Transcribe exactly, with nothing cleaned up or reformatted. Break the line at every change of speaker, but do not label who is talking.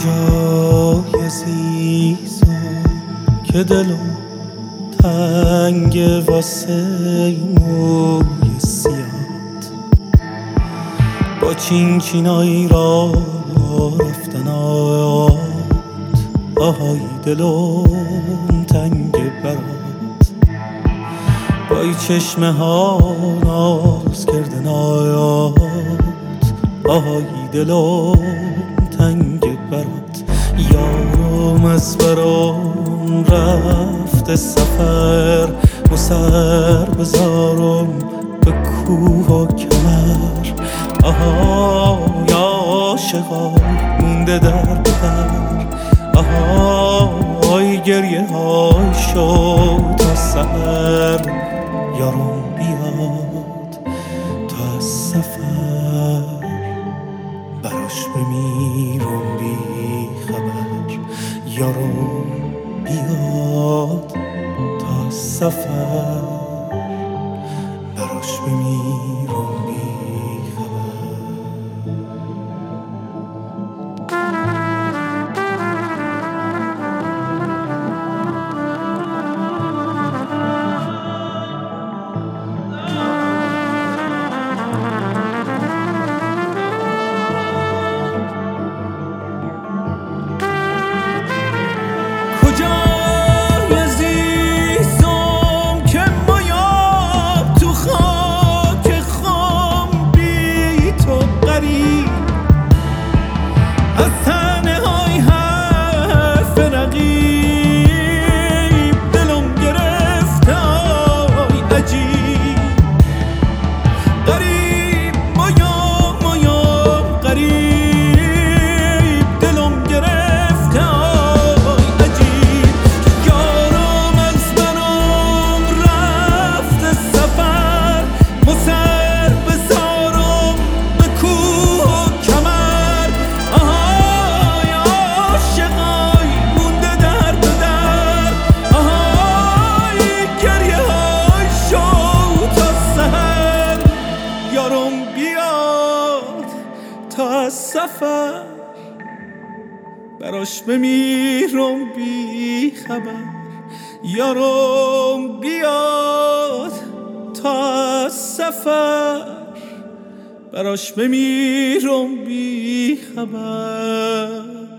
کجای عزیزم که دلم تنگ واسه موی سیاد، با چین چینایی را رفتنات، آهای دلم تنگ برات، با ای چشمه ها ناز کردنات، آهای دلم تنگ برات. یارم از برام رفته سفر، مسر بذارم به کوه و کمر، آهای عاشقای مونده در بدر، آهای گریه های شد تا سحر. یارم بیاد تا از سفر، براش بمیرم بی خبر. یارم بیاد تا سفر، براش بمیرم بی خبر. کجای عزیزم که مایاب تو خاک خام، بی تو غریب از تنه های حرف رقیب، دلم گرفته آی عجیب. غریب مایاب مایاب غریب، دلم گرفته آی عجیب. یارم از برام رفته سفر، مسر بذارم به کوه و کمر، آهای عاشقای مونده در بدر، آهای گریه های شد تا سحر. یارم بیاد تا از سفر، براش بمیرم بی خبر. یارم بیاد تا از سفر، براش بمیرم بی خبر.